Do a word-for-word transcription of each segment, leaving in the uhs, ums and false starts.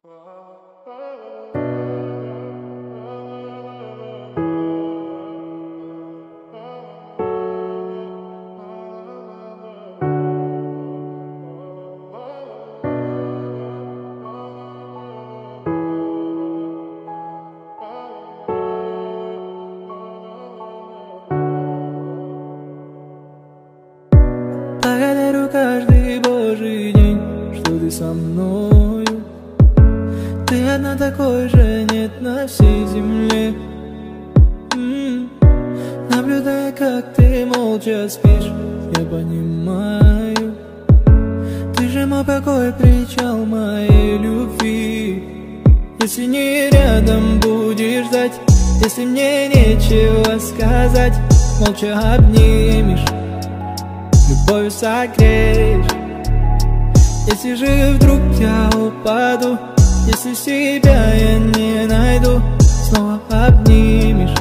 Благодарю каждый божий день, что ты со мною. Ты одна, такой же нет на всей земле. М-м-м. Наблюдая, как ты молча спишь, я понимаю, ты же мой покой, причал моей любви. Если не рядом будешь ждать, если мне нечего сказать, молча обнимешь, любовью согреешь. Если же вдруг я упаду, если себя я не найду, снова обнимешь,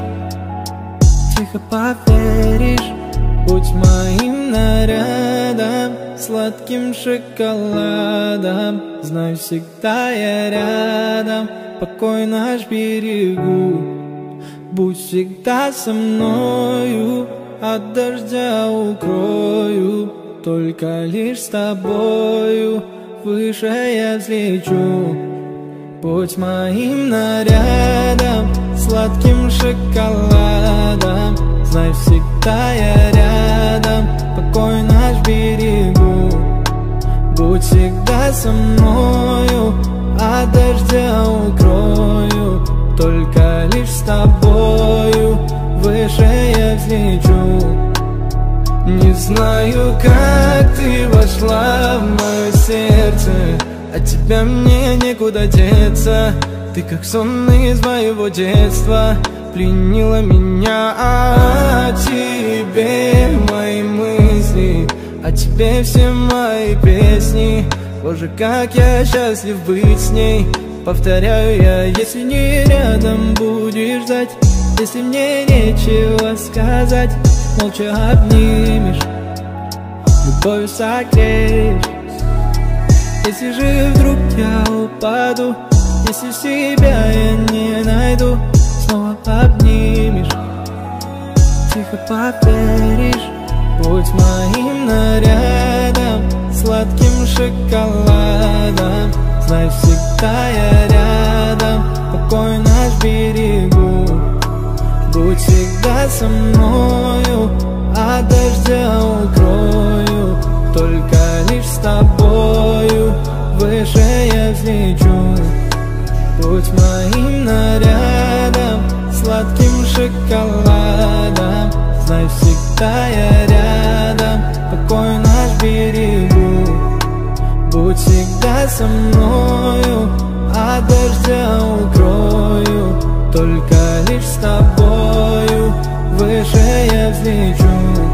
тихо поверишь. Будь моим нарядом, сладким шоколадом, знай, всегда я рядом, покой наш берегу. Будь всегда со мною, от дождя укрою, только лишь с тобою выше я взлечу. Будь моим нарядом, сладким шоколадом, знай, всегда я рядом, покой наш берегу. Будь всегда со мною, от дождя укрою, только лишь с тобою выше я взлечу. Не знаю, как ты вошла в мое сердце, от тебя мне некуда деться. Ты как сон из моего детства, пленила меня. О тебе мои мысли, о тебе все мои песни. Боже, как я счастлив быть с ней. Повторяю я, если не рядом будешь ждать, если мне нечего сказать, молча обнимешь, любовью согреешь. Если же вдруг я упаду, если себя я не найду, снова обнимешь, тихо поверишь. Будь моим нарядом, сладким шоколадом, знай, всегда я рядом, покой наш берегу. Будь всегда со мною, от дождя укрою, только лишь с тобою выше я взлечу. Будь моим нарядом, сладким шоколадом, знай, всегда я рядом, покой наш берегу. Будь всегда со мною, от дождя укрою, только лишь с тобою выше я взлечу.